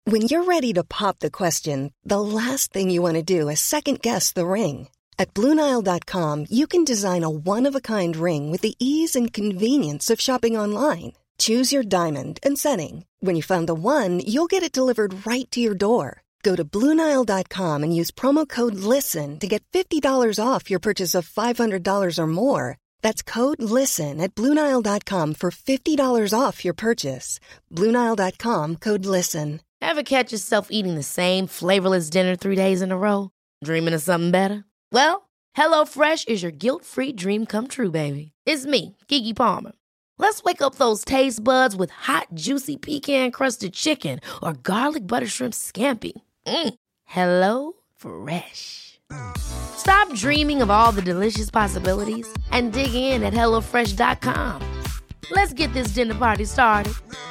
When you're ready to pop the question, the last thing you want to do is second-guess the ring. At BlueNile.com, you can design a one-of-a-kind ring with the ease and convenience of shopping online. Choose your diamond and setting. When you find the one, you'll get it delivered right to your door. Go to BlueNile.com and use promo code LISTEN to get $50 off your purchase of $500 or more. That's code LISTEN at BlueNile.com for $50 off your purchase. BlueNile.com, code LISTEN. Ever catch yourself eating the same flavorless dinner 3 days in a row? Dreaming of something better? Well, HelloFresh is your guilt-free dream come true, baby. It's me, Keke Palmer. Let's wake up those taste buds with hot, juicy pecan-crusted chicken or garlic butter shrimp scampi. Hello Fresh. Stop dreaming of all the delicious possibilities and dig in at HelloFresh.com. Let's get this dinner party started.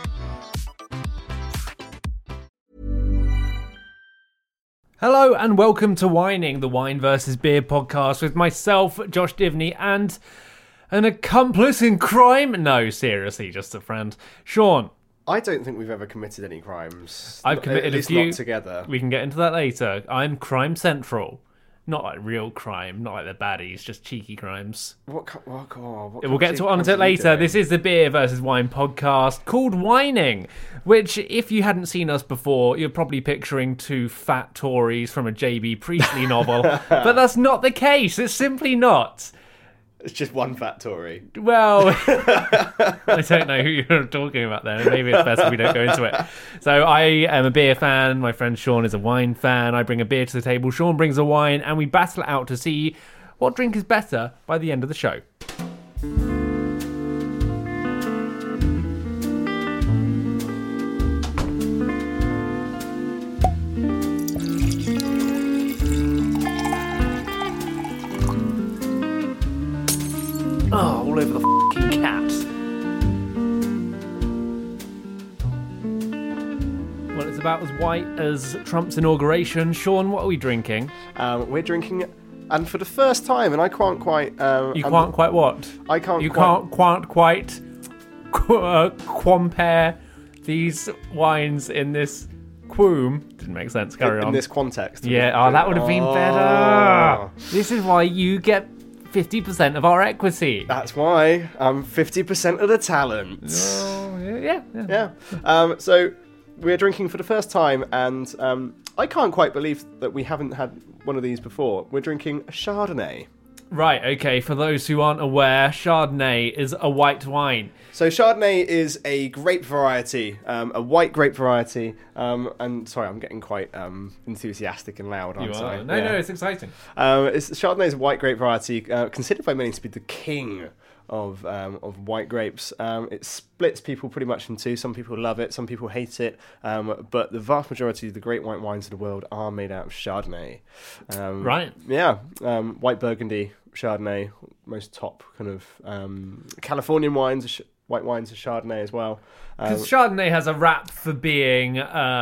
Hello and welcome to Whining, the Wine vs. Beer podcast with myself, Josh Divney, and an accomplice in crime? No, seriously, just a friend. Sean. I don't think we've ever committed any crimes. I've committed a few. Not together. We can get into that later. I'm Crime Central. Not like real crime, not like the baddies, just cheeky crimes. We'll get onto it later. This is the Beer versus Wine podcast called Whining, which, if you hadn't seen us before, you're probably picturing two fat Tories from a J.B. Priestley novel. But that's not the case. It's simply not. It's just one fat Tory. Well, I don't know who you're talking about there. Maybe it's best if we don't go into it. So I am a beer fan. My friend Sean is a wine fan. I bring a beer to the table. Sean brings a wine, and we battle it out to see what drink is better by the end of the show. Oh, all over the fucking cat. Well, it's about as white as Trump's inauguration. Sean, what are we drinking? We're drinking, and for the first time, and I can't quite... you can't quite what? I can't You quite... can't quite compare these wines in this quoom. Didn't make sense. Carry on. In this context. Yeah, that would have been better. This is why you get 50% of our equity. That's why I'm 50% of the talent. Yeah. So we're drinking for the first time, and I can't quite believe that we haven't had one of these before. We're drinking a Chardonnay. Right, okay, for those who aren't aware, Chardonnay is a white wine. So Chardonnay is a grape variety, a white grape variety, and sorry, I'm getting quite enthusiastic and loud, aren't I? No, it's exciting. Chardonnay is a white grape variety, considered by many to be the king of white grapes. It splits people pretty much in two. Some people love it, some people hate it, but the vast majority of the great white wines of the world are made out of Chardonnay. Right. Yeah, white Burgundy, Chardonnay, most top kind of Californian wines, white wines are Chardonnay as well. Because Chardonnay has a rap for being,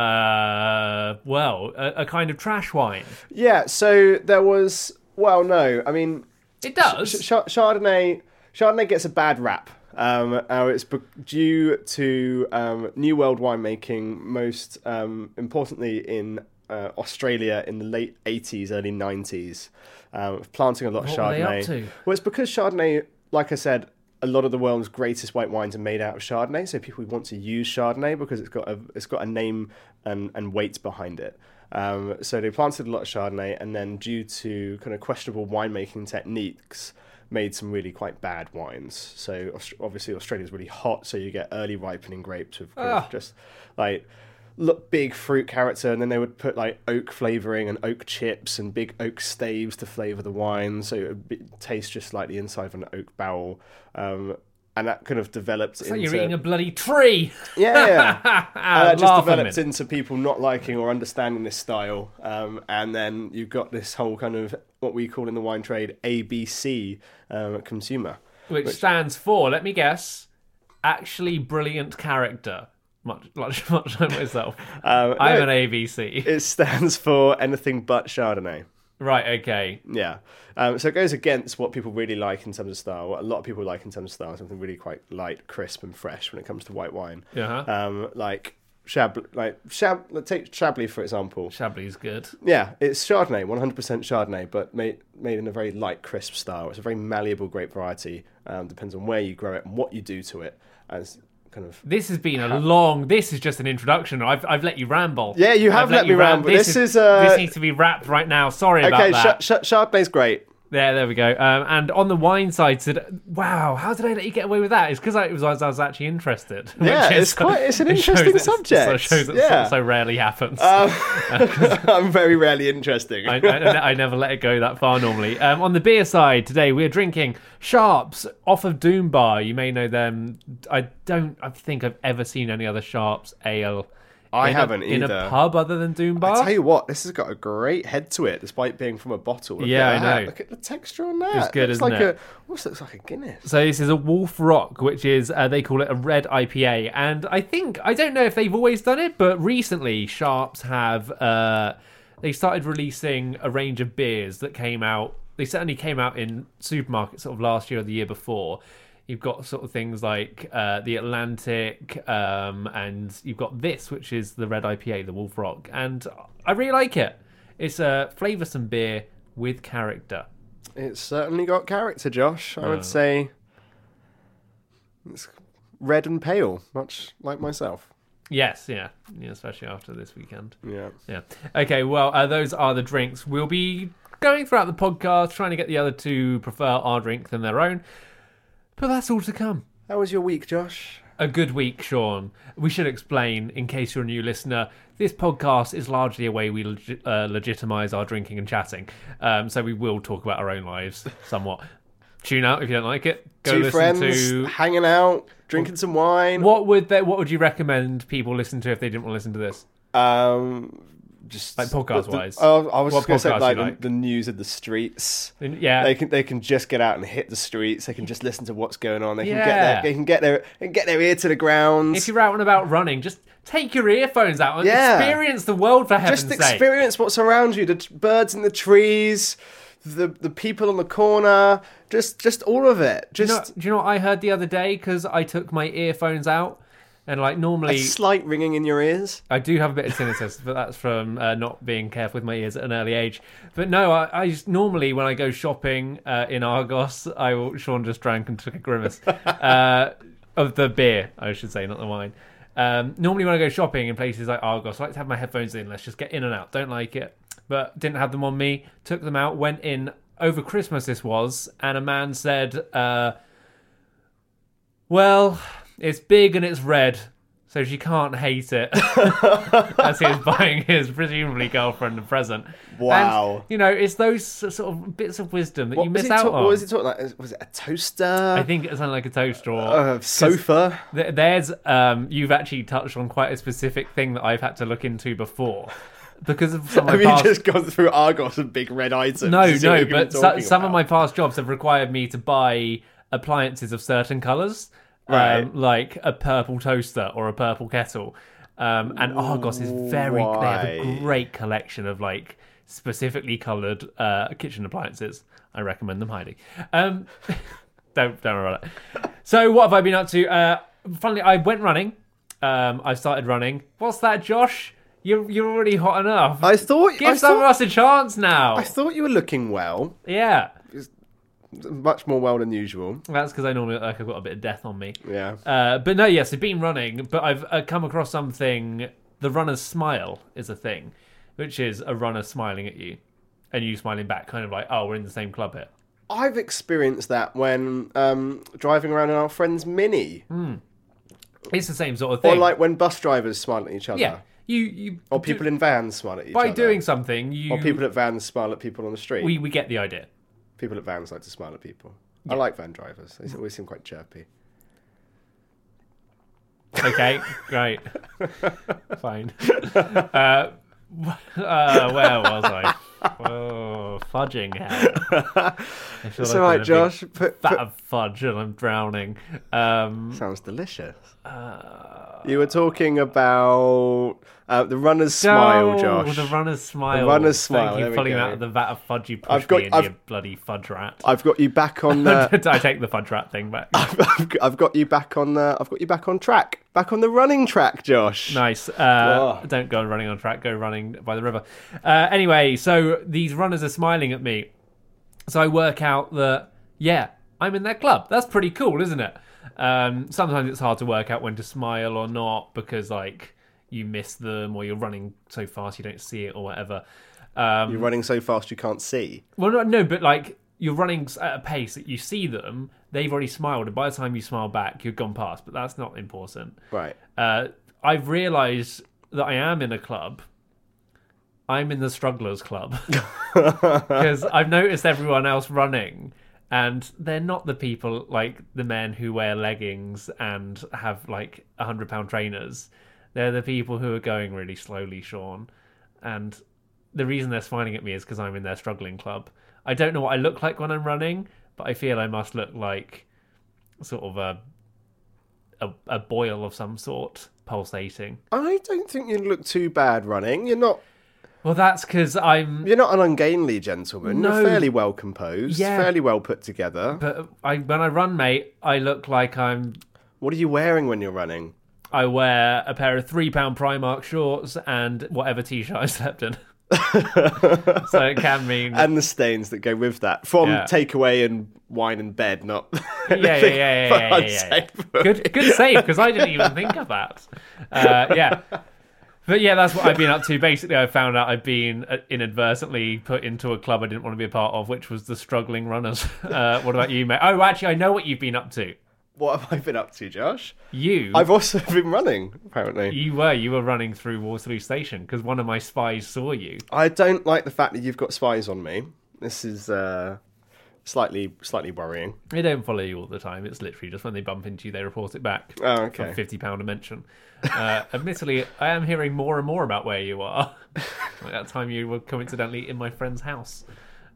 a kind of trash wine. Yeah, so there was... Well, no, I mean... It does. Chardonnay gets a bad rap. It's due to New World winemaking, most importantly in Australia in the late 80s, early 90s, planting a lot of Chardonnay. What were they up to? Well, it's because Chardonnay, like I said, a lot of the world's greatest white wines are made out of Chardonnay, so people want to use Chardonnay because it's got a name and weight behind it. So they planted a lot of Chardonnay, and then due to kind of questionable winemaking techniques, made some really quite bad wines. So obviously Australia's really hot, so you get early ripening grapes with kind of just like look big fruit character, and then they would put like oak flavoring and oak chips and big oak staves to flavor the wine, so it would taste just like the inside of an oak barrel. And that kind of developed into... You're eating a bloody tree! Yeah. And that just developed into people not liking or understanding this style. And then you've got this whole kind of, what we call in the wine trade, ABC consumer. Which stands for, let me guess, actually brilliant character. Much like myself. I'm an ABC. It stands for anything but Chardonnay. Right, okay. Yeah. So it goes against what people really like in terms of style. What a lot of people like in terms of style, something really quite light, crisp and fresh when it comes to white wine. Uh-huh. Like take Chablis for example. Chablis is good. Yeah, it's Chardonnay, 100% Chardonnay, but made in a very light, crisp style. It's a very malleable grape variety. Depends on where you grow it and what you do to it. As kind of. This has been a long. This is just an introduction. I've let you ramble. Yeah, you have let me ramble. This needs to be wrapped right now. Sorry about that. Chardonnay's great. There we go. And on the wine side, wow, how did I let you get away with that? It's because I was actually interested. Yeah, it's an interesting subject. It shows that so rarely happens. I'm very rarely interesting. I never let it go that far normally. On the beer side, today we're drinking Sharps off of Doom Bar. You may know them. I think I've ever seen any other Sharps ale. I haven't either. In a pub other than Doom Bar? I tell you what, this has got a great head to it, despite being from a bottle. I know. Look at the texture on that. It's good, isn't it? Almost looks like a Guinness. So this is a Wolf Rock, which is, they call it a red IPA. And I don't know if they've always done it, but recently Sharps have, they started releasing a range of beers that came out. They certainly came out in supermarkets sort of last year or the year before. You've got sort of things like the Atlantic, and you've got this, which is the red IPA, the Wolf Rock. And I really like it. It's a flavoursome beer with character. It's certainly got character, Josh. I would say it's red and pale, much like myself. Yes, yeah, especially after this weekend. Yeah. Okay, well, those are the drinks. We'll be going throughout the podcast, trying to get the other to prefer our drink than their own. But that's all to come. How was your week, Josh? A good week, Sean. We should explain, in case you're a new listener, this podcast is largely a way we legitimise our drinking and chatting. So we will talk about our own lives somewhat. Tune out if you don't like it. Go Two listen friends to hanging out, drinking some wine. What would you recommend people listen to if they didn't want to listen to this? Just like podcast wise. I was just going to say like the news of the streets. Yeah, they can just get out and hit the streets. They can just listen to what's going on. They can get their ear to the ground. If you're out and about running, just take your earphones out and experience the world, for heaven's sake. Just experience what's around you. The birds in the trees, the people on the corner. Just all of it. Do you know what I heard the other day? Because I took my earphones out. And like normally, a slight ringing in your ears. I do have a bit of tinnitus, but that's from not being careful with my ears at an early age. But no, I just normally when I go shopping in Argos, Sean just drank and took a grimace of the beer, I should say, not the wine. Normally when I go shopping in places like Argos, I like to have my headphones in. Let's just get in and out. Don't like it, but didn't have them on me. Took them out. Went in over Christmas. This was, and a man said, "Well, it's big and it's red, so she can't hate it." As he was buying his presumably girlfriend a present. Wow. And, it's those sort of bits of wisdom that you miss out on. What was he talking like? Was it a toaster? I think it sounded like a toaster or... sofa? There's... you've actually touched on quite a specific thing that I've had to look into before. Because of some of my past... just gone through Argos and big red items. No, but some of my past jobs have required me to buy appliances of certain colours. Right. Like a purple toaster or a purple kettle. And Argos is they have a great collection of like specifically coloured kitchen appliances. I recommend them highly. Don't worry about it. So what have I been up to? Funnily, I went running. I started running. What's that, Josh? You're already hot enough. Give some of us a chance now. I thought you were looking well. Yeah. Much more well than usual. That's because I normally I've got a bit of death on me. Yeah. But no, yes, I've been running, but I've come across something. The runner's smile is a thing, which is a runner smiling at you, and you smiling back, kind of like, oh, we're in the same club here. I've experienced that when driving around in our friend's Mini. It's the same sort of thing. Or like when bus drivers smile at each other. Yeah. You or people in vans smile at each other. By doing something, or people at vans smile at people on the street. We get the idea. People at vans like to smile at people. Yeah. I like van drivers. They always seem quite chirpy. Okay, great. Fine. Where was I? Oh, fudging hell. It's all right, Josh. Fat of fudge and I'm drowning. Sounds delicious. You were talking about the runner's smile, Josh. The runner's smile. The runner's smile. Thank you for pulling out of the vat of fudge you pushed you bloody fudge rat. I've got you back on the. I take the fudge rat thing back. I've got you back on the. I've got you back on track. Back on the running track, Josh. Nice. Don't go running on track. Go running by the river. Anyway, so these runners are smiling at me. So I work out that I'm in their club. That's pretty cool, isn't it? Sometimes it's hard to work out when to smile or not because you miss them or you're running so fast you don't see it or whatever. You're running so fast you can't see. Well, no, but you're running at a pace that you see them. They've already smiled, and by the time you smile back, you've gone past. But that's not important. Right. I've realised that I am in a club. I'm in the strugglers club because I've noticed everyone else running. And they're not the people like the men who wear leggings and have £100 trainers. They're the people who are going really slowly, Sean. And the reason they're smiling at me is because I'm in their struggling club. I don't know what I look like when I'm running, but I feel I must look like sort of a boil of some sort pulsating. I don't think you look too bad running. You're not. Well, that's because You're not an ungainly gentleman. No. You're fairly well composed, fairly well put together. But when I run, mate, I look like I'm... What are you wearing when you're running? I wear a pair of £3 Primark shorts and whatever t-shirt I slept in. So it can mean... And the stains that go with that. From takeaway and wine and bed, not... Yeah. Good save, because I didn't even think of that. But yeah, that's what I've been up to. Basically, I found out I've been inadvertently put into a club I didn't want to be a part of, which was the Struggling Runners. What about you, mate? Oh, actually, I know what you've been up to. What have I been up to, Josh? I've also been running, apparently. You were running through Waterloo Station because one of my spies saw you. I don't like the fact that you've got spies on me. This is slightly worrying. They don't follow you all the time. It's literally just when they bump into you, they report it back. Oh, okay. For £50 a mention. Admittedly, I am hearing more and more about where you are. Like that time you were coincidentally in my friend's house.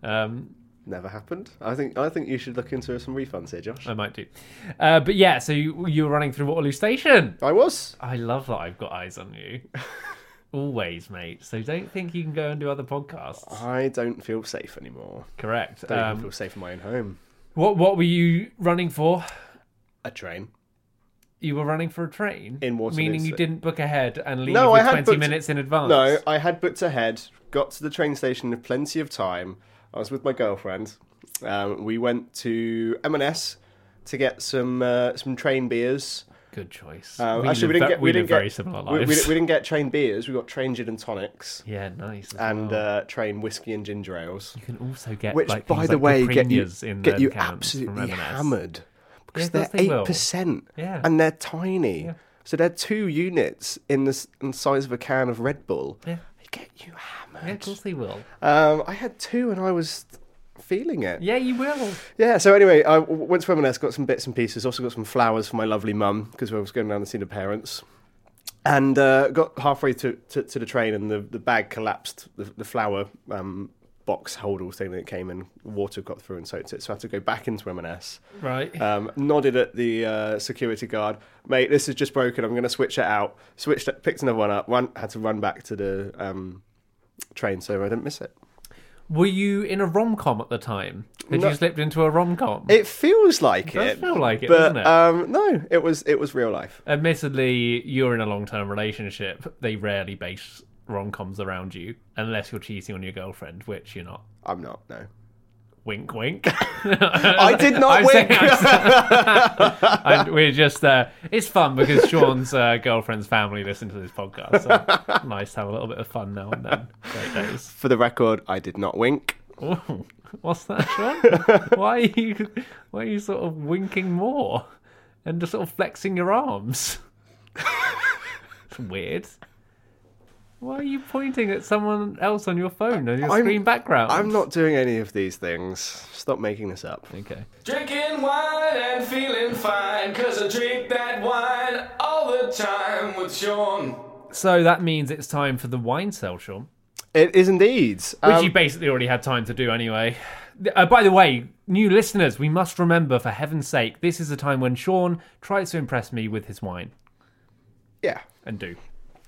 Never happened. I think you should look into some refunds here, Josh. I might do. But yeah, so you were running through Waterloo Station. I was. I love that I've got eyes on you. Always, mate. So don't think you can go and do other podcasts. I don't feel safe anymore. Correct. Don't even feel safe in my own home. What were you running for? A train. You were running for a train? In Waterloo. Meaning you didn't book ahead and leave with 20 minutes in advance? No, I had booked ahead, got to the train station with plenty of time. I was with my girlfriend. We went to M&S to get some train beers. Good choice. Actually, we didn't get very similar lives. We didn't get train beers. We got train gin and tonics. Yeah, nice. And train whiskey and ginger ales. You can also get which, by the way, get you cans absolutely from hammered because they're 8%. Yeah. And they're tiny. Yeah. So they're 2 units in the size of a can of Red Bull. Yeah. They get you hammered. Yeah, of course they will. I had 2 and I was feeling it. Yeah, you will. Yeah, so anyway, I went to M&S, got some bits and pieces, also got some flowers for my lovely mum, because I was going down to see the parents. And got halfway to the train and the bag collapsed, the flower box holder thing that it came in, water got through and soaked it, so I had to go back into M&S. Right. Nodded at the security guard, mate, this is just broken, I'm going to switch it out. Switched it, picked another one up, had to run back to the train so I didn't miss it. Were you in a rom-com at the time? Had you slipped into a rom-com? It feels like it. It does feel like it, but, doesn't it? No, it was real life. Admittedly, you're in a long-term relationship. They rarely base rom-coms around you, unless you're cheating on your girlfriend, which you're not. I'm not, no. Wink, wink. I did not wink. We're just. It's fun because Sean's girlfriend's family listen to this podcast. So nice to have a little bit of fun now and then. Great days. For the record, I did not wink. Ooh, what's that, Sean? Why are you sort of winking more and just sort of flexing your arms? It's weird. Why are you pointing at someone else on your phone on your screen background? I'm not doing any of these things. Stop making this up. Okay. Drinking wine and feeling fine, 'cause I drink that wine all the time with Sean. So that means it's time for the wine cell, Sean. It is indeed. Which you basically already had time to do anyway. By the way, new listeners, we must remember, for heaven's sake, this is a time when Sean tries to impress me with his wine. Yeah. And do.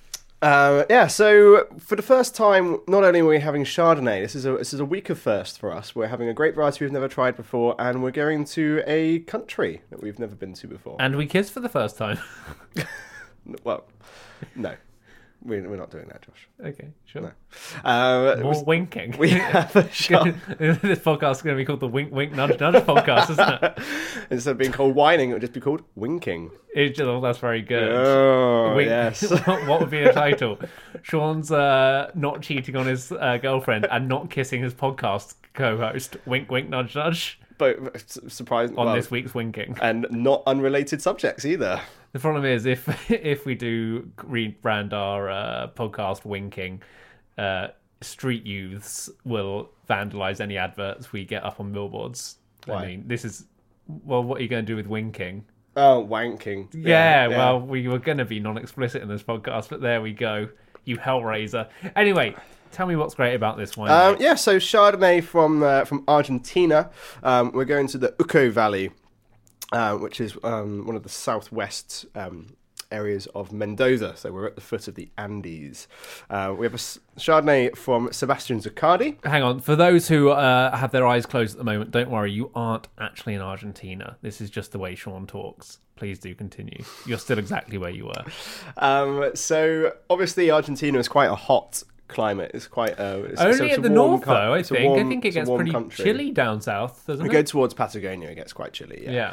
So for the first time, not only are we having Chardonnay, this is a week of first for us. We're having a great variety we've never tried before, and we're going to a country that we've never been to before. And we kissed for the first time. Well, no. We're not doing that, Josh. Okay, sure. No. More winking. We have a This podcast is going to be called the Wink Wink Nudge Nudge podcast, isn't it? Instead of being called whining, it would just be called winking. That's very good. Oh, yes. What would be the title? Sean's not cheating on his girlfriend and not kissing his podcast co-host. Wink Wink Nudge Nudge. But surprising on this week's winking. And not unrelated subjects either. The problem is, if we do rebrand our podcast winking, street youths will vandalise any adverts we get up on billboards. Why? I mean, this is... Well, what are you going to do with winking? Oh, wanking. Yeah, well, we were going to be non-explicit in this podcast, but there we go. You hellraiser. Anyway, tell me what's great about this wine. So Chardonnay from Argentina. We're going to the Uco Valley, which is one of the southwest areas of Mendoza. So we're at the foot of the Andes. We have a Chardonnay from Sebastian Zuccardi. Hang on. For those who have their eyes closed at the moment, don't worry. You aren't actually in Argentina. This is just the way Sean talks. Please do continue. You're still exactly where you were. So obviously Argentina is quite a hot climate. It's quite only at the north, though. I think it gets pretty country. Chilly down south, doesn't it? We go towards Patagonia, it gets quite chilly. Yeah.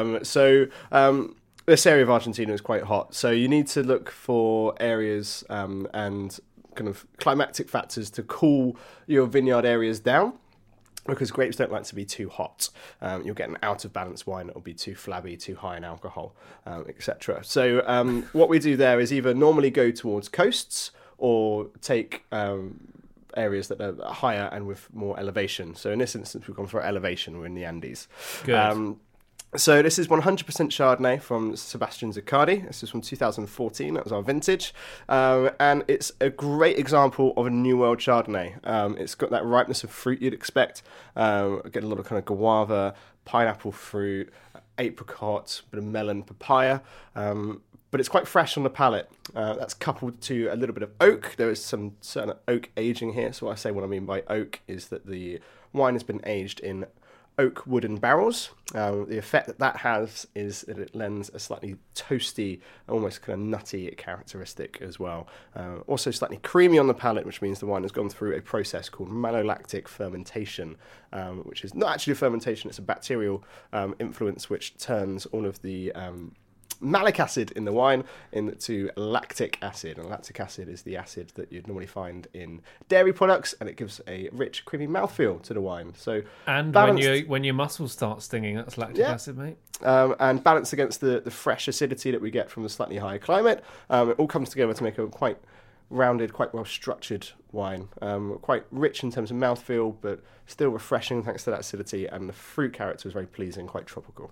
This area of Argentina is quite hot, so you need to look for areas and kind of climatic factors to cool your vineyard areas down. Because grapes don't like to be too hot. You'll get an out of balance wine that will be too flabby, too high in alcohol, etc. So what we do there is either normally go towards coasts or take areas that are higher and with more elevation. So in this instance, we've gone for elevation. We're in the Andes. Good. So this is 100% Chardonnay from Sebastian Zuccardi. This is from 2014. That was our vintage. And it's a great example of a New World Chardonnay. It's got that ripeness of fruit you'd expect. Get a lot of kind of guava, pineapple fruit, apricot, bit of melon, papaya. But it's quite fresh on the palate. That's coupled to a little bit of oak. There is some certain oak aging here. So what I mean by oak is that the wine has been aged in oak wooden barrels. The effect that has is that it lends a slightly toasty, almost kind of nutty characteristic as well. Also slightly creamy on the palate, which means the wine has gone through a process called malolactic fermentation, which is not actually a fermentation, it's a bacterial influence which turns all of the malic acid in the wine into lactic acid, and lactic acid is the acid that you'd normally find in dairy products, and it gives a rich, creamy mouthfeel to the wine. So, and when your muscles start stinging, that's lactic acid, mate. And balanced against the fresh acidity that we get from the slightly higher climate, it all comes together to make a quite rounded, quite well structured wine. Quite rich in terms of mouthfeel, but still refreshing thanks to that acidity, and the fruit character is very pleasing, quite tropical.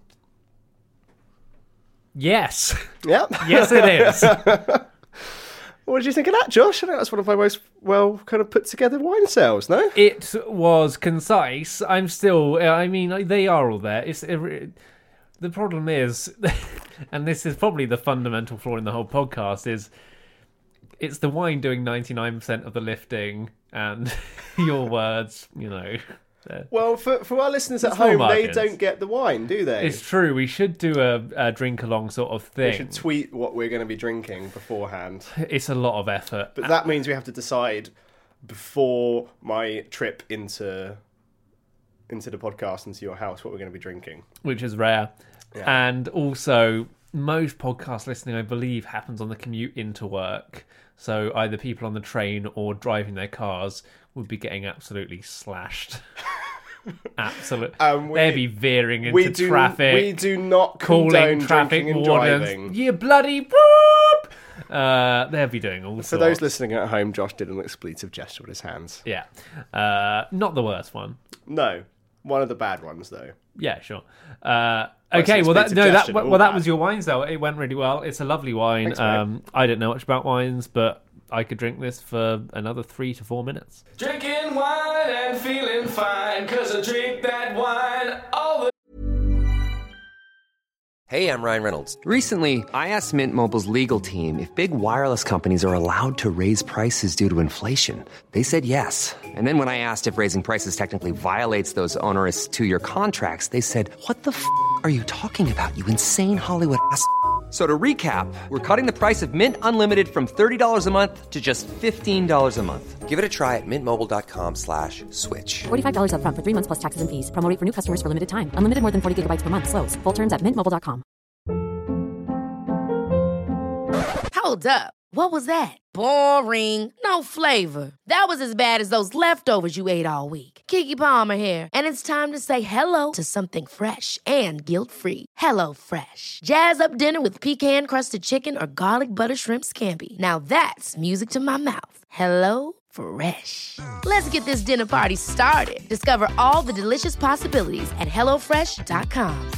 Yes. Yeah. Yes, it is. What did you think of that, Josh? I think that's one of my most well kind of put together wine sales, no? It was concise. They are all there. The problem is, and this is probably the fundamental flaw in the whole podcast, is it's the wine doing 99% of the lifting and your words, Well, for our listeners at home, they don't get the wine, do they? It's true. We should do a drink-along sort of thing. We should tweet what we're going to be drinking beforehand. It's a lot of effort. But that means we have to decide before my trip into the podcast, into your house, what we're going to be drinking. Which is rare. Yeah. And also, most podcast listening, I believe, happens on the commute into work. So either people on the train or driving their cars would be getting absolutely slashed. Absolutely. They'd be veering into traffic. We do not calling traffic and wardens. Driving. You bloody whoop! They'd be doing all sorts. For those listening at home, Josh did an expletive gesture with his hands. Yeah. Not the worst one. No. One of the bad ones, though. Yeah, sure. Okay, that was your wine sale. It went really well. It's a lovely wine. Thanks, I don't know much about wines, but I could drink this for another 3 to 4 minutes. Drinking wine and feeling fine, 'cause I drink that wine all the Hey, I'm Ryan Reynolds. Recently, I asked Mint Mobile's legal team if big wireless companies are allowed to raise prices due to inflation. They said yes. And then when I asked if raising prices technically violates those onerous 2-year contracts, they said, "What the f*** are you talking about, you insane Hollywood ass?" So to recap, we're cutting the price of Mint Unlimited from $30 a month to just $15 a month. Give it a try at mintmobile.com/switch. $45 up front for 3 months plus taxes and fees. Promo rate for new customers for limited time. Unlimited more than 40 gigabytes per month. Slows full terms at mintmobile.com. Hold up. What was that? Boring. No flavor. That was as bad as those leftovers you ate all week. Keke Palmer here, and it's time to say hello to something fresh and guilt-free. Hello Fresh. Jazz up dinner with pecan-crusted chicken or garlic butter shrimp scampi. Now that's music to my mouth. Hello Fresh. Let's get this dinner party started. Discover all the delicious possibilities at hellofresh.com.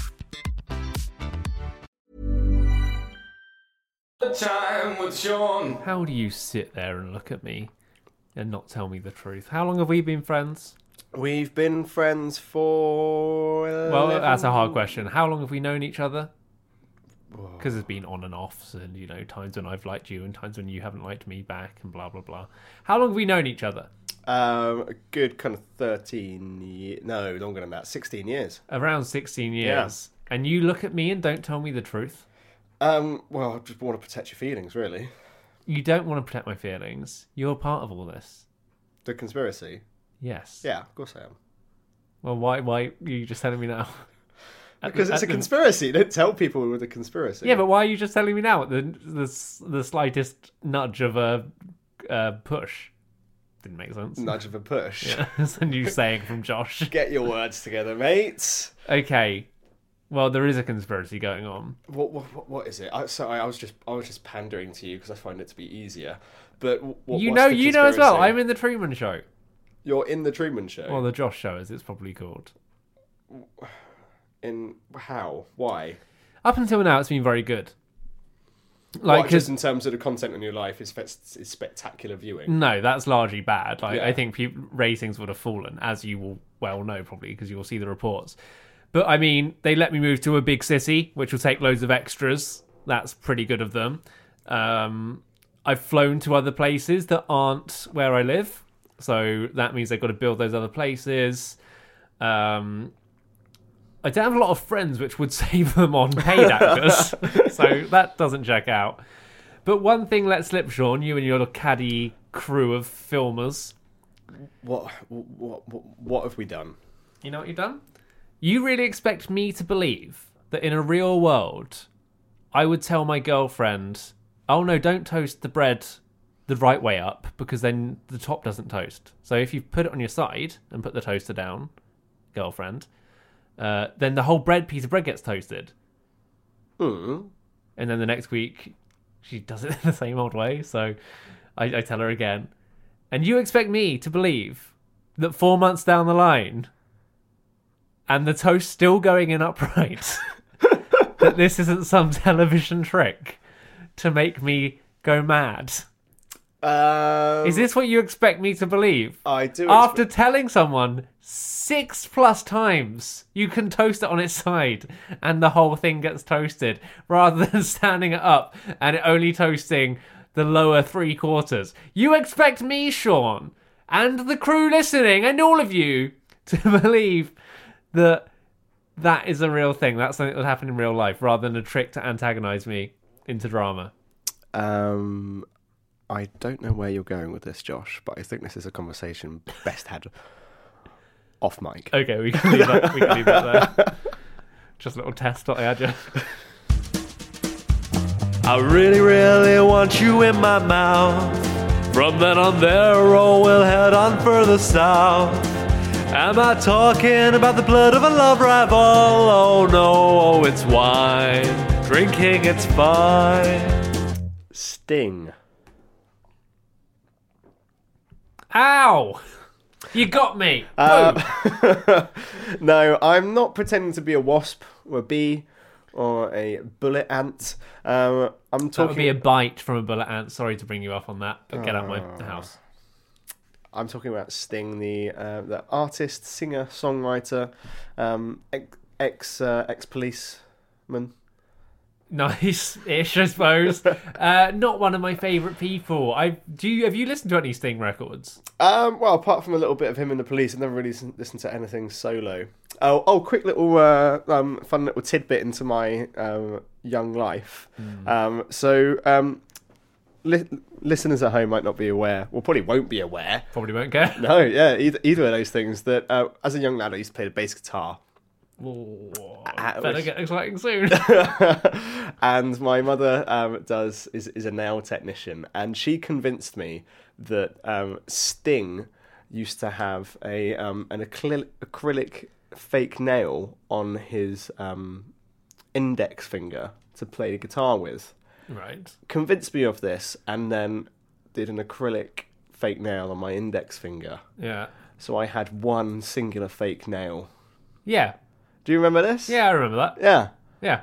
time with Sean. How do you sit there and look at me and not tell me the truth? How long have we been friends? We've been friends for... Well, that's a hard question. How long have we known each other? Because it's been on and off, and, you know, times when I've liked you and times when you haven't liked me back and blah, blah, blah. How long have we known each other? A good kind of 13 years. No, longer than that. 16 years. Around 16 years. Yeah. And you look at me and don't tell me the truth? Well, I just want to protect your feelings, really. You don't want to protect my feelings. You're part of all this. The conspiracy? Yes. Yeah, of course I am. Well, why are you just telling me now? Because it's a conspiracy. You don't tell people with a conspiracy. Yeah, but why are you just telling me now? The slightest nudge of a push. Didn't make sense. Nudge of a push. Yeah, it's a new saying from Josh. Get your words together, mates. Okay. Well, there is a conspiracy going on. What is it? Sorry, I was just pandering to you because I find it to be easier. But you know as well. I'm in the Truman Show. You're in the Truman Show. Well, the Josh Show, as it's probably called. In how? Why? Up until now, it's been very good. Just in terms of the content in your life is spectacular viewing. No, that's largely bad. I think ratings would have fallen, as you will well know probably because you will see the reports. But I mean, they let me move to a big city, which will take loads of extras. That's pretty good of them. I've flown to other places that aren't where I live, so that means they've got to build those other places. I don't have a lot of friends, which would save them on paid actors, so that doesn't check out. But one thing let slip, Sean, you and your caddy crew of filmers. What have we done? You know what you've done? You really expect me to believe that in a real world, I would tell my girlfriend, oh no, don't toast the bread the right way up, because then the top doesn't toast. So if you put it on your side and put the toaster down, girlfriend... then the whole piece of bread gets toasted. Mm. And then the next week, she does it the same old way. So I tell her again. And you expect me to believe that 4 months down the line, and the toast still going in upright, that this isn't some television trick to make me go mad? Is this what you expect me to believe? I do. After telling someone 6+ times you can toast it on its side and the whole thing gets toasted, rather than standing it up and it only toasting the lower 3/4. You expect me, Sean, and the crew listening, and all of you, to believe that is a real thing. That's something that would happen in real life, rather than a trick to antagonise me into drama. I don't know where you're going with this, Josh, but I think this is a conversation best had off mic. Okay, we can leave that there. Just a little test that I had you. I really, really want you in my mouth. From then on there, or we'll head on further south. Am I talking about the blood of a love rival? Oh no, it's wine. Drinking, it's fine. Sting. Ow! You got me. No, I'm not pretending to be a wasp or a bee or a bullet ant. I'm talking. That would be a bite from a bullet ant. Sorry to bring you up on that, but get out my house. I'm talking about Sting, the artist, singer, songwriter, ex policeman. Nice-ish, I suppose. Not one of my favourite people. Have you listened to any Sting records? Well, apart from a little bit of him in the Police, I've never really listened to anything solo. Quick little fun little tidbit into my young life. Listeners at home might not be aware, well, probably won't be aware. Probably won't care. No, yeah, either of those things. That as a young lad, I used to play the bass guitar. Better get exciting soon. And my mother is a nail technician, and she convinced me that Sting used to have an acrylic fake nail on his index finger to play the guitar with. Right. Convinced me of this, and then did an acrylic fake nail on my index finger. Yeah. So I had one singular fake nail. Yeah. Do you remember this? Yeah, I remember that. Yeah. Yeah.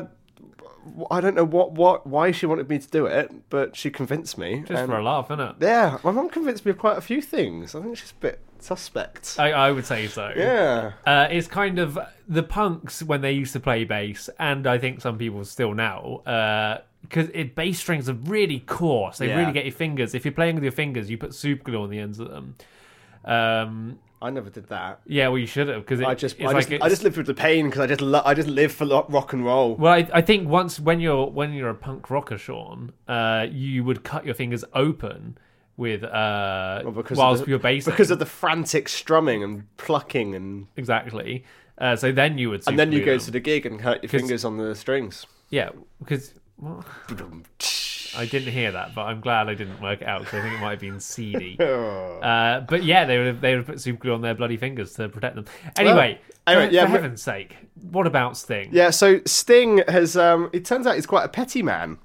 I don't know why she wanted me to do it, but she convinced me. Just for a laugh, innit? Yeah, my mum convinced me of quite a few things. I think she's a bit suspect. I would say so. Yeah. It's kind of the punks when they used to play bass, and I think some people still now, because bass strings are really coarse. They really get your fingers. If you're playing with your fingers, you put super glue on the ends of them. I never did that. Yeah, well, you should have, because I just lived with the pain because I just live for rock and roll. Well, I think when you're a punk rocker, Sean, you would cut your fingers open with whilst you're bassing because of the frantic strumming and plucking and exactly. So then you would, and then you go to the gig and hurt your fingers on the strings. Yeah, because. Well, I didn't hear that, but I'm glad I didn't work it out because I think it might have been seedy. But yeah, they would have put super glue on their bloody fingers to protect them. Anyway, for heaven's sake, what about Sting? Yeah, so Sting has. It turns out he's quite a petty man.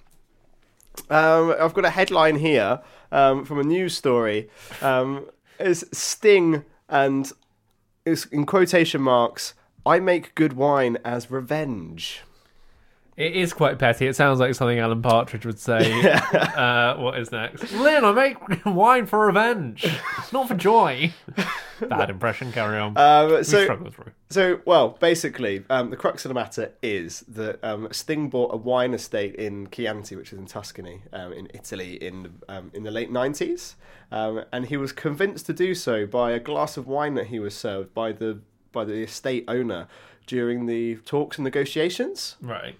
I've got a headline here from a news story. Is Sting and is in quotation marks. I make good wine as revenge. It is quite petty. It sounds like something Alan Partridge would say. What is next? Lynn, I make wine for revenge, not for joy. Bad impression, carry on. We struggle through. So, well, basically, the crux of the matter is that Sting bought a wine estate in Chianti, which is in Tuscany, in Italy, in the late 90s. And he was convinced to do so by a glass of wine that he was served by the estate owner during the talks and negotiations. Right.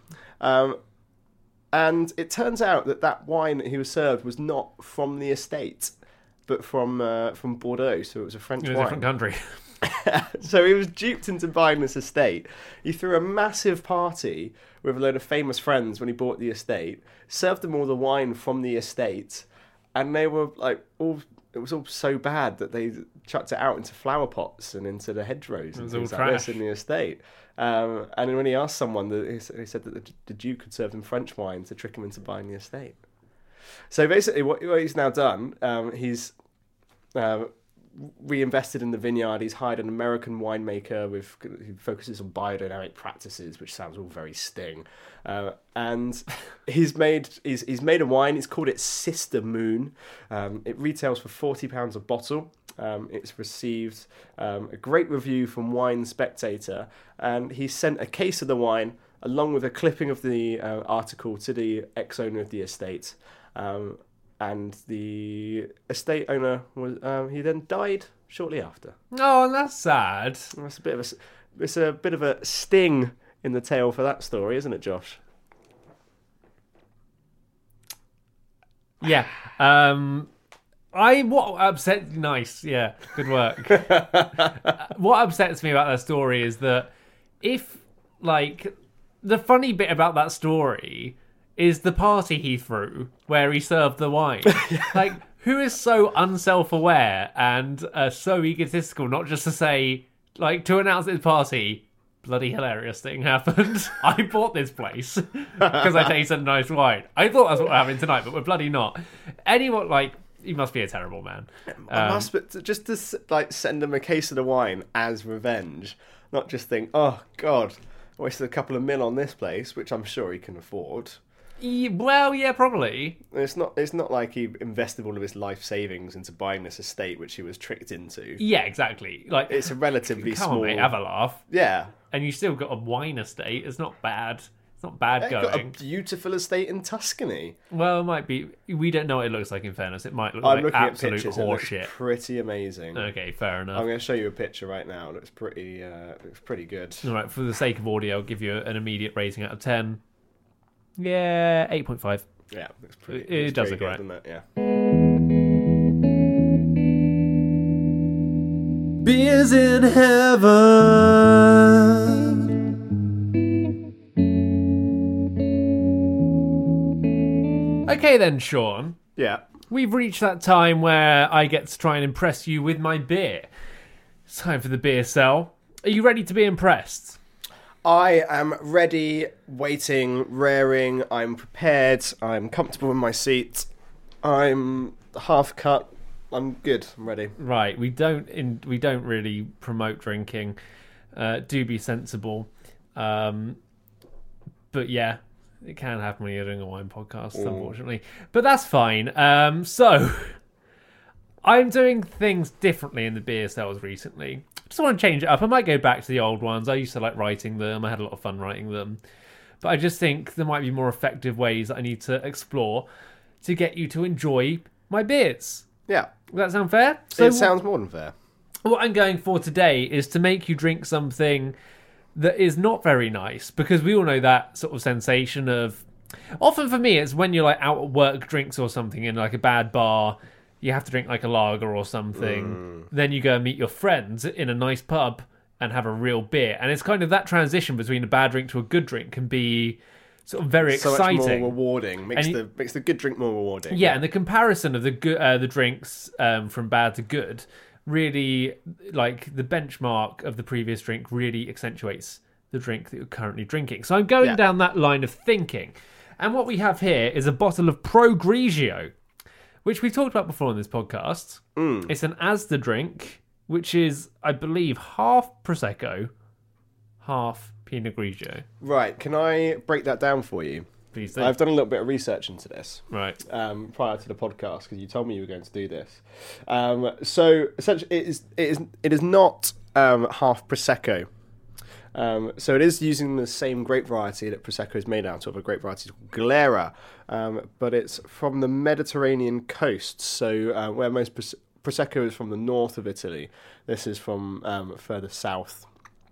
And it turns out that wine that he was served was not from the estate, but from Bordeaux, so it was a French wine. A different country. So he was duped into buying this estate. He threw a massive party with a load of famous friends when he bought the estate, served them all the wine from the estate, and they were like it was all so bad that they chucked it out into flower pots and into the hedgerows and things like this in the estate. And then when he asked someone, he said that the Duke had served him French wine to trick him into buying the estate. So basically what he's now done, he's reinvested in the vineyard. He's hired an American winemaker who focuses on biodynamic practices, which sounds all very Sting. And he's made a wine. He's called it Sister Moon. It retails for £40 a bottle. It's received a great review from Wine Spectator, and he sent a case of the wine along with a clipping of the article to the ex-owner of the estate. And the estate owner he then died shortly after. Oh, that's sad. That's it's a bit of a sting in the tail for that story, isn't it, Josh? Yeah. Nice. Yeah. Good work. What upsets me about that story is that the funny bit about that story is the party he threw where he served the wine. Like, who is so unself-aware and so egotistical not just to say, like, to announce at his party, bloody hilarious thing happened. I bought this place because I tasted nice wine. I thought that's what happened tonight, but we're bloody not. Anyone, like, he must be a terrible man. Just to, like, send him a case of the wine as revenge, not just think, oh, God, wasted a couple of mil on this place, which I'm sure he can afford. Well, yeah, probably. It's not like he invested all of his life savings into buying this estate, which he was tricked into. Yeah, exactly. Like, It's a relatively come small. on, mate, have a laugh. Yeah. And you still got a wine estate. It's not bad. It's not bad Got a going. beautiful estate in Tuscany. Well, it might be. We don't know what it looks like. In fairness, it might look I'm like looking at absolute pictures. It looks horseshit. pretty amazing. Okay, fair I'm enough. going to show you a picture right now. It looks pretty good. All right, for the sake of audio, I'll give you an immediate rating out of 10. Yeah, 8.5. Yeah, it's pretty. It it's does pretty look good, right. doesn't it? Yeah. Beers in heaven. Okay then, Sean. Yeah. We've reached that time where I get to try and impress you with my beer. It's time for the beer cell. Are you ready to be impressed? I am ready, waiting, raring. I'm prepared. I'm comfortable in my seat. I'm half cut. I'm good. I'm ready. Right, we don't really promote drinking. Do be sensible. But yeah, it can happen when you're doing a wine podcast, unfortunately. But that's fine. So I'm doing things differently in the beer cells recently. Just want to change it up. I might go back to the old ones. I used to like writing them. I had a lot of fun writing them. But I just think there might be more effective ways that I need to explore to get you to enjoy my beers. Yeah. Does that sound fair? It sounds more than fair. What I'm going for today is to make you drink something that is not very nice, because we all know that sort of sensation of... Often for me, it's when you're like out at work drinks or something in like a bad bar, you have to drink like a lager or something. Then you go and meet your friends in a nice pub and have a real beer. And it's kind of that transition between a bad drink to a good drink can be sort of very exciting. So much more rewarding. Makes the good drink more rewarding. Yeah, and the comparison of the the drinks from bad to good really, like the benchmark of the previous drink really accentuates the drink that you're currently drinking. So I'm going down that line of thinking. And what we have here is a bottle of Pro Grigio, which we've talked about before on this podcast. It's an Asda drink, which is, I believe, half Prosecco, half Pinot Grigio. Right, can I break that down for you? Please do. I've done a little bit of research into this. Right. Prior to the podcast, because you told me you were going to do this. So essentially, it is not half Prosecco. So it is using the same grape variety that Prosecco is made out of, a grape variety called Glera, but it's from the Mediterranean coast. So where most Prosecco is from the north of Italy, this is from further south,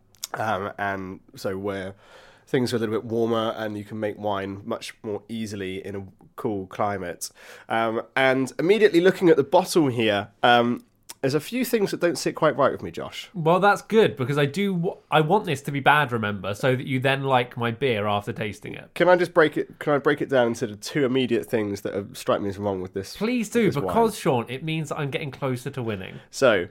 and so where things are a little bit warmer and you can make wine much more easily in a cool climate. And immediately looking at the bottle here, there's a few things that don't sit quite right with me, Josh. Well, that's good, because I want this to be bad, remember, so that you then like my beer after tasting it. Can I break it down into the two immediate things that strike me as wrong with this? Please do, because, wine? Sean, it means that I'm getting closer to winning. So,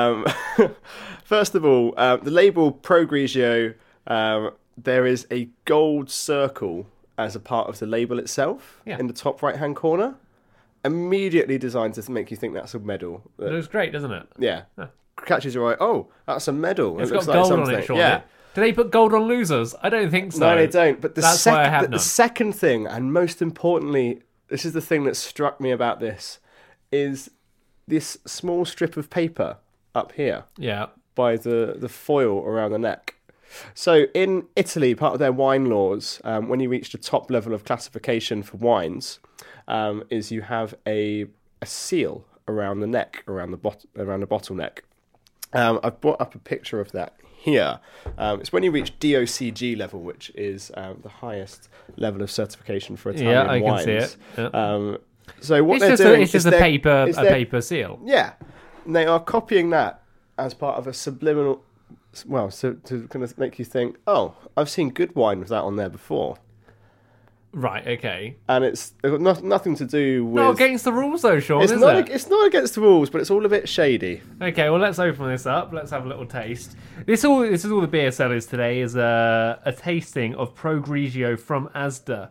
first of all, the label Pro Grigio, there is a gold circle as a part of the label itself in the top right-hand corner. Immediately designed to make you think that's a medal. It looks great, doesn't it? Yeah. Catches your eye. Oh, that's a medal. It's it got looks gold like on something. it, Sean. Yeah. Do they put gold on losers? I don't think so. No, they don't. But that's why I have none. The second thing, and most importantly, this is the thing that struck me about this, is this small strip of paper up here. Yeah. By the foil around the neck. So in Italy, part of their wine laws, when you reach the top level of classification for wines, is you have a seal around the neck, around the bottleneck. I've brought up a picture of that here. It's when you reach DOCG level, which is the highest level of certification for Italian wines. Yeah, I can see it. Yeah. So what it's they're doing it's just is a paper seal. Yeah, and they are copying that as part of a subliminal. Well, so to kind of make you think, oh, I've seen good wine with that on there before. Right, okay. And it's got nothing to do with... Not against the rules, though, Sean, is it? It's not against the rules, but it's all a bit shady. Okay, well, let's open this up. Let's have a little taste. This is all the beer sellers today, is a tasting of Pro Grigio from Asda,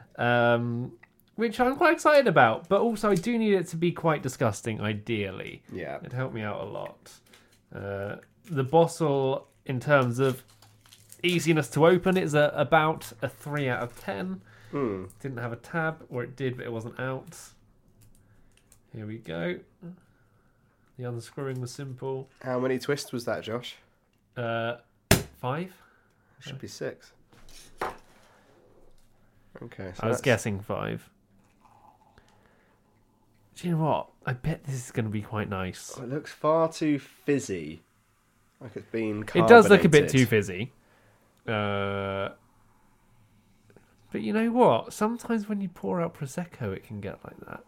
which I'm quite excited about. But also, I do need it to be quite disgusting, ideally. Yeah. It'd help me out a lot. The bottle, in terms of easiness to open, it's about a 3 out of 10. Didn't have a tab, or it did, but it wasn't out. Here we go. The unscrewing was simple. How many twists was that, Josh? 5. Should be 6. Okay, so I was guessing 5. Do you know what? I bet this is going to be quite nice. Oh, it looks far too fizzy. Like it's been carbonated. It does look a bit too fizzy. But you know what? Sometimes when you pour out Prosecco, it can get like that.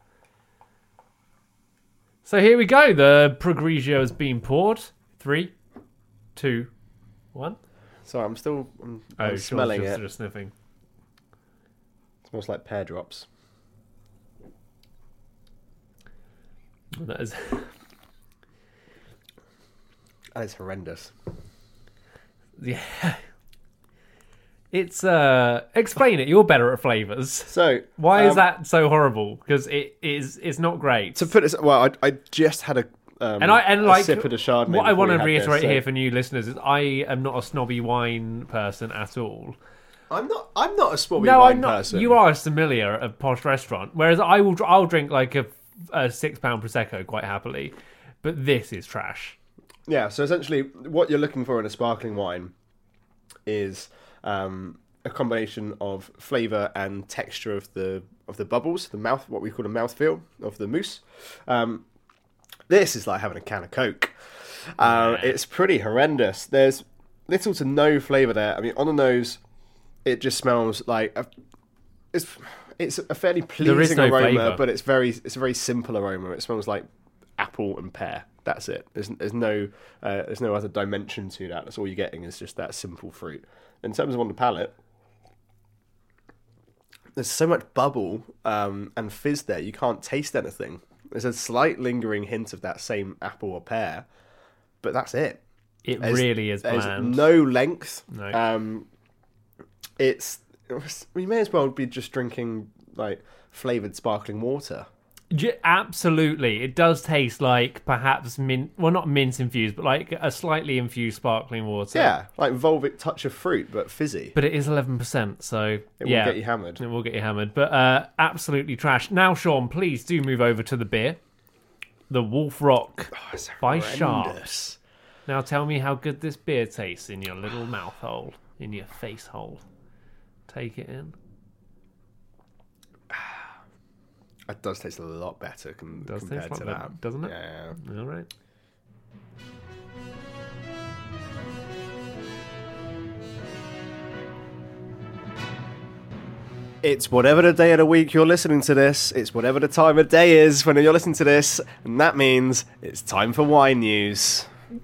So here we go. The Progrigio has been poured. 3, 2, 1. Sorry, I'm smelling it. Just sniffing. It smells like pear drops. That is... That is horrendous. Yeah. It's explain it. You're better at flavors. So why is that so horrible? Because it's not great. To put it, well, I just had a sip of the Chardonnay. What I want to reiterate here for new listeners is I am not a snobby wine person at all. I'm not a snobby wine person. You are a sommelier at a posh restaurant, whereas I'll drink like a £6 Prosecco quite happily, but this is trash. Yeah, so essentially what you're looking for in a sparkling wine is a combination of flavour and texture of the bubbles, what we call a mouthfeel of the mousse. This is like having a can of Coke. It's pretty horrendous. There's little to no flavour there. I mean, on the nose, it just smells like it's a fairly pleasing aroma, flavour. but it's a very simple aroma. It smells like apple and pear. That's it. There's no other dimension to that. That's all you're getting is just that simple fruit. In terms of on the palate, there's so much bubble and fizz there. You can't taste anything. There's a slight lingering hint of that same apple or pear, but that's it. Really is bland. There's no length. No. We may as well be just drinking like flavoured sparkling water. Absolutely. It does taste like perhaps mint, well, not mint infused, but like a slightly infused sparkling water. Yeah, like Volvic touch of fruit, but fizzy. But it is 11%, so it will get you hammered. It will get you hammered, but absolutely trash. Now, Sean, please do move over to the beer. The Wolf Rock by Sharps. Now tell me how good this beer tastes in your little mouth hole, in your face hole. Take it in. It does taste a lot better compared to that. Doesn't it? Yeah. All right. It's whatever the day of the week you're listening to this. It's whatever the time of day is when you're listening to this. And that means it's time for wine news.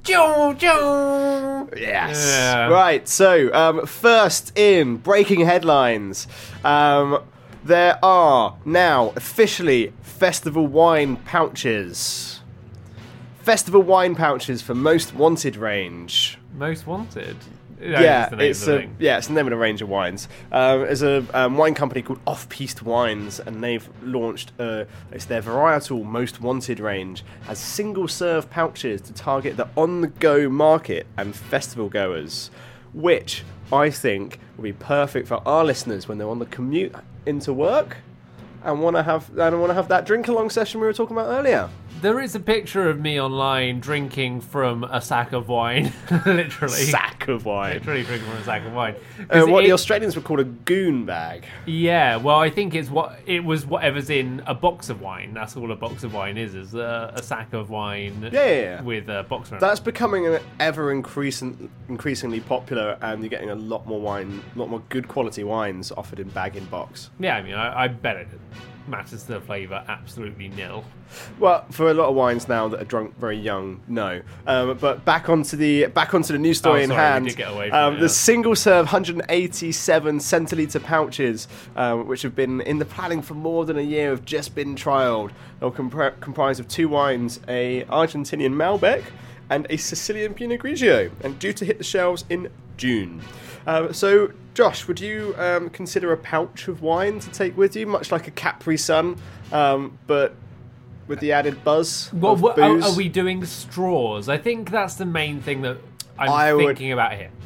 Joe. Yes. Yeah. Right, so first in breaking headlines. There are now officially Festival Wine pouches. Festival Wine pouches for Most Wanted range. Most Wanted? Yeah, it's the name of the range of wines. There's a wine company called Off Piste Wines, and they've launched it's their varietal Most Wanted range as single-serve pouches to target the on-the-go market and festival goers, which I think will be perfect for our listeners when they're on the commute into work and want to have that drink-along session we were talking about earlier. There is a picture of me online drinking from a sack of wine. Literally. Sack of wine. Literally drinking from a sack of wine. What the Australians would call a goon bag. Yeah, well, I think it was whatever's in a box of wine. That's all a box of wine is a sack of wine with a box around. That's becoming an increasingly popular, and you're getting a lot more good quality wines offered in bag-in-box. Yeah, I mean, I bet it matters to the flavour absolutely nil. Well, for a lot of wines now that are drunk very young, no. But back onto the news story in hand. We did get away from the single-serve 187 centilitre pouches, which have been in the planning for more than a year, have just been trialled. They'll comprise of 2 wines, a Argentinian Malbec and a Sicilian Pinot Grigio, and due to hit the shelves in June. So, Josh, would you consider a pouch of wine to take with you, much like a Capri Sun, but with the added buzz of booze? Are we doing straws? I think that's the main thing that I'm thinking about here.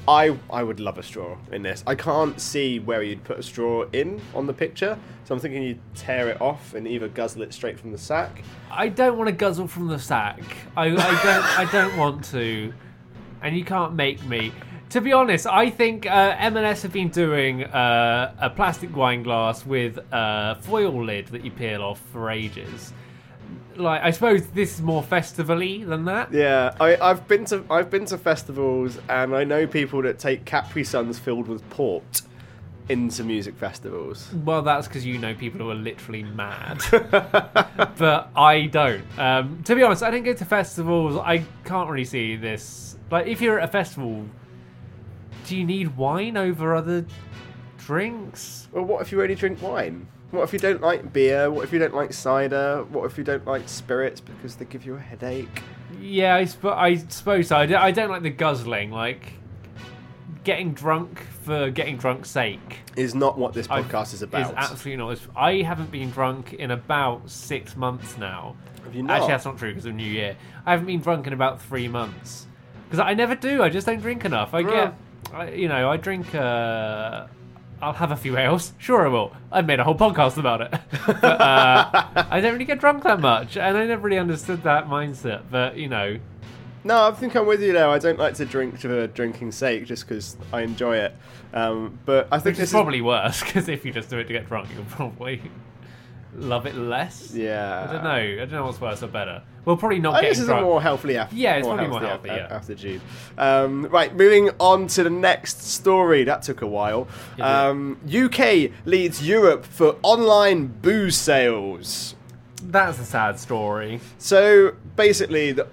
I would love a straw in this. I can't see where you'd put a straw in on the picture, so I'm thinking you'd tear it off and either guzzle it straight from the sack. I don't want to guzzle from the sack. I don't want to, and you can't make me. To be honest, I think M&S have been doing a plastic wine glass with a foil lid that you peel off for ages. Like, I suppose this is more festival-y than that. Yeah, I've been to festivals, and I know people that take Capri Suns filled with port into music festivals. Well, that's because you know people who are literally mad. But I don't. To be honest, I don't go to festivals. I can't really see this. Like, if you're at a festival, do you need wine over other drinks? Well, what if you only drink wine? What if you don't like beer? What if you don't like cider? What if you don't like spirits because they give you a headache? Yeah, I suppose so. I don't like the guzzling. Like, getting drunk for getting drunk's sake is not what this podcast is about. Is absolutely not. I haven't been drunk in about 6 months now. Have you not? Actually, that's not true because of New Year. I haven't been drunk in about 3 months because I never do. I just don't drink enough. I drink. I'll have a few ales. Sure, I will. I've made a whole podcast about it. But I don't really get drunk that much, and I never really understood that mindset. But, you know. No, I think I'm with you there. I don't like to drink for drinking's sake just because I enjoy it. But I think this is probably worse, because if you just do it to get drunk, you'll probably love it less. Yeah. I don't know what's worse or better. We'll probably not get drunk. This is a more healthy after. Yeah, it's probably more healthy, after Jude. Right, moving on to the next story. That took a while. UK leads Europe for online booze sales. That's a sad story. So basically, the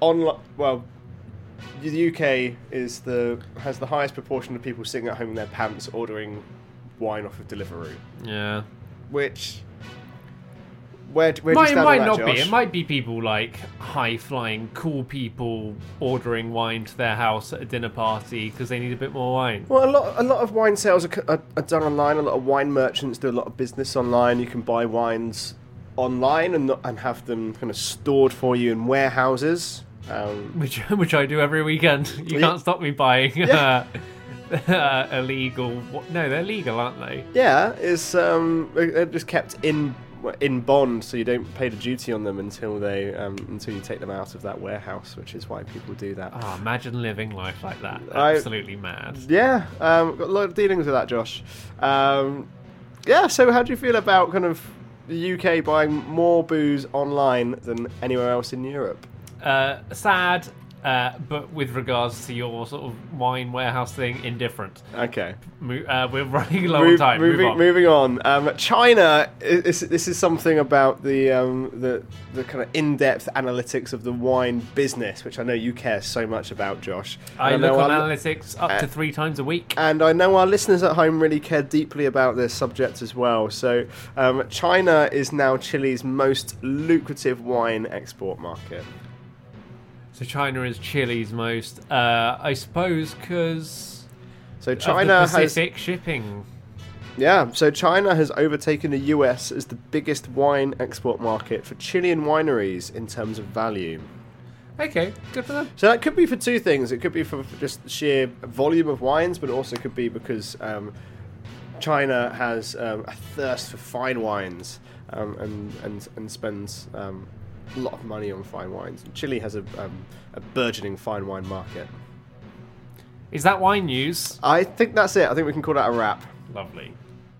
UK has the highest proportion of people sitting at home in their pants ordering wine off of Deliveroo. Yeah. Which... Where do you stand on that, not Josh? be. It might be people like high-flying, cool people ordering wine to their house at a dinner party because they need a bit more wine. Well, a lot of wine sales are done online. A lot of wine merchants do a lot of business online. You can buy wines online and have them kind of stored for you in warehouses. Which I do every weekend. You can't stop me buying illegal... No, they're legal, aren't they? Yeah, they're just kept in bond, so you don't pay the duty on them until you take them out of that warehouse, which is why people do that. Oh, imagine living life like that. Absolutely mad. Yeah, got a lot of dealings with that, Josh. So how do you feel about kind of the UK buying more booze online than anywhere else in Europe? Sad. But with regards to your sort of wine warehouse thing, indifferent. Okay. We're running low on time. Moving on. China. This is something about the kind of in-depth analytics of the wine business, which I know you care so much about, Josh. I look on analytics up to 3 times a week. And I know our listeners at home really care deeply about this subject as well. So China is now Chile's most lucrative wine export market. So China is Chile's most, I suppose, because China of the Pacific shipping. Yeah, so China has overtaken the US as the biggest wine export market for Chilean wineries in terms of value. Okay, good for them. So that could be for 2 things. It could be for just sheer volume of wines, but it also could be because China has a thirst for fine wines and spends... a lot of money on fine wines. Chile has a burgeoning fine wine market. Is that wine news? I think that's it. I think we can call that a wrap. Lovely.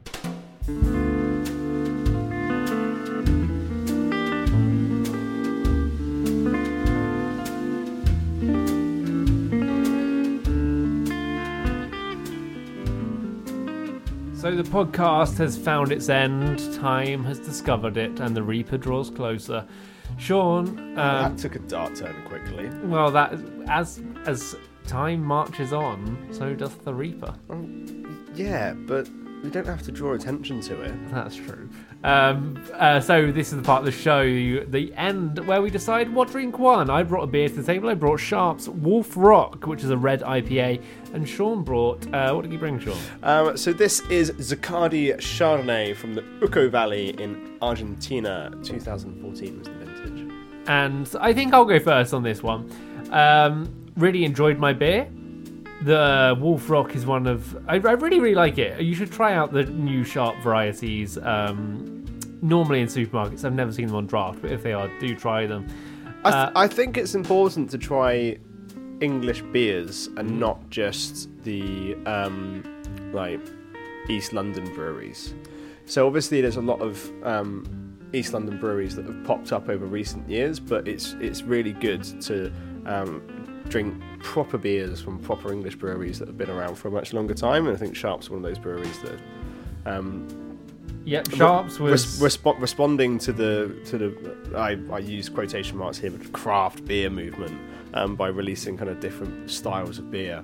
So the podcast has found its end. Time has discovered it, and the Reaper draws closer. Sean, that took a dark turn quickly. Well, that as time marches on, so does the Reaper. Yeah, but we don't have to draw attention to it. That's true. So this is the part of the show, the end, where we decide what drink won. I brought a beer to the table. I brought Sharp's Wolf Rock, which is a red IPA, and Sean brought... what did you bring, Sean? So this is Zaccardi Chardonnay from the Uco Valley in Argentina. 2014 was the vintage. And I think I'll go first on this one. Really enjoyed my beer. The Wolf Rock is one of... I really, really like it. You should try out the new Sharp varieties. Normally in supermarkets. I've never seen them on draft, but if they are, do try them. I think it's important to try English beers and not just the like East London breweries. So obviously there's a lot of East London breweries that have popped up over recent years, but it's really good to drink proper beers from proper English breweries that have been around for a much longer time, and I think Sharp's one of those breweries that Sharp's was responding to the I use quotation marks here, but craft beer movement by releasing kind of different styles of beer.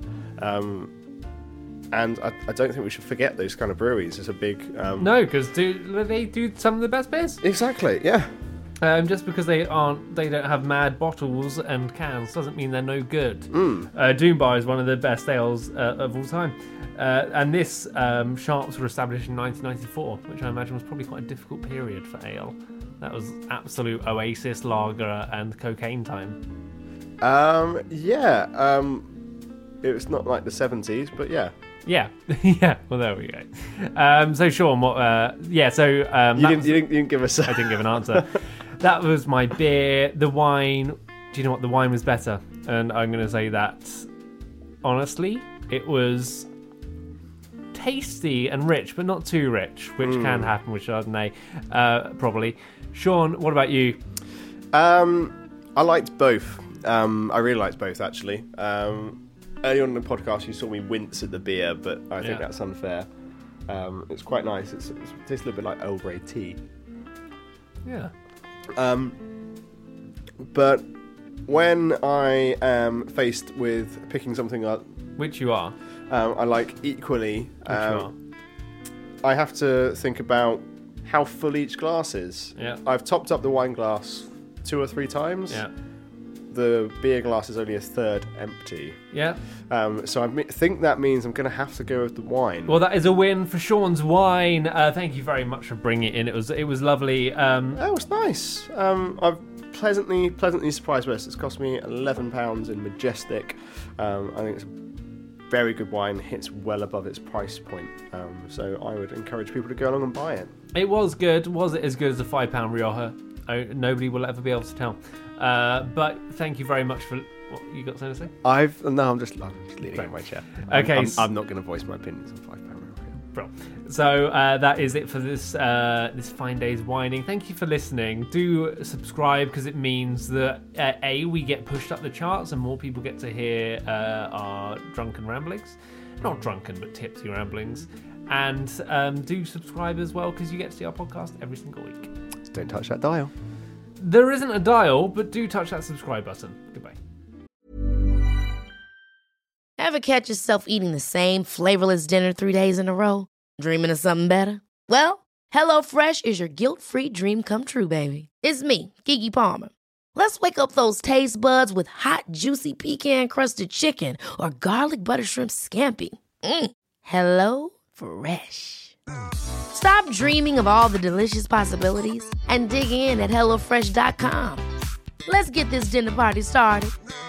And I don't think we should forget those kind of breweries. It's a big... No, because they do some of the best beers. Exactly, yeah. Just because they don't have mad bottles and cans doesn't mean they're no good. Doom Bar is one of the best ales of all time. And this Sharps were established in 1994, which I imagine was probably quite a difficult period for ale. That was absolute Oasis, lager, and cocaine time. It was not like the 70s, but yeah. Yeah, yeah. Well, there we go. So Sean, what? You didn't give us. I didn't give an answer. That was my beer. The wine. Do you know what? The wine was better, and I'm going to say that honestly, it was tasty and rich, but not too rich, which can happen with Chardonnay, probably. Sean, what about you? I liked both. I really liked both, actually. Early on in the podcast, you saw me wince at the beer, but I think that's unfair. It's quite nice. It tastes a little bit like Earl Grey tea. Yeah. But when I am faced with picking something up, which you are, I like equally. I have to think about how full each glass is. Yeah. I've topped up the wine glass 2 or 3 times. Yeah. The beer glass is only a third empty. Yeah. So I think that means I'm going to have to go with the wine. Well, that is a win for Sean's wine. Thank you very much for bringing it in. It was lovely. It was nice. I've pleasantly surprised with this. It's cost me £11 in Majestic. I think it's a very good wine. Hits well above its price point. So I would encourage people to go along and buy it. It was good. Was it as good as a £5 Rioja? Nobody will ever be able to tell. But thank you very much for... What, you got something to say? I'm just leaning in my chair. Okay. I'm not going to voice my opinions on £5. Bro. So that is it for this Fine Days Whining. Thank you for listening. Do subscribe because it means that we get pushed up the charts and more people get to hear our drunken ramblings. Not drunken, but tipsy ramblings. And do subscribe as well because you get to see our podcast every single week. Just don't touch that dial. There isn't a dial, but do touch that subscribe button. Goodbye. Ever catch yourself eating the same flavorless dinner 3 days in a row? Dreaming of something better? Well, HelloFresh is your guilt-free dream come true, baby. It's me, Keke Palmer. Let's wake up those taste buds with hot, juicy pecan-crusted chicken or garlic butter shrimp scampi. Hello Fresh. Stop dreaming of all the delicious possibilities and dig in at HelloFresh.com. Let's get this dinner party started.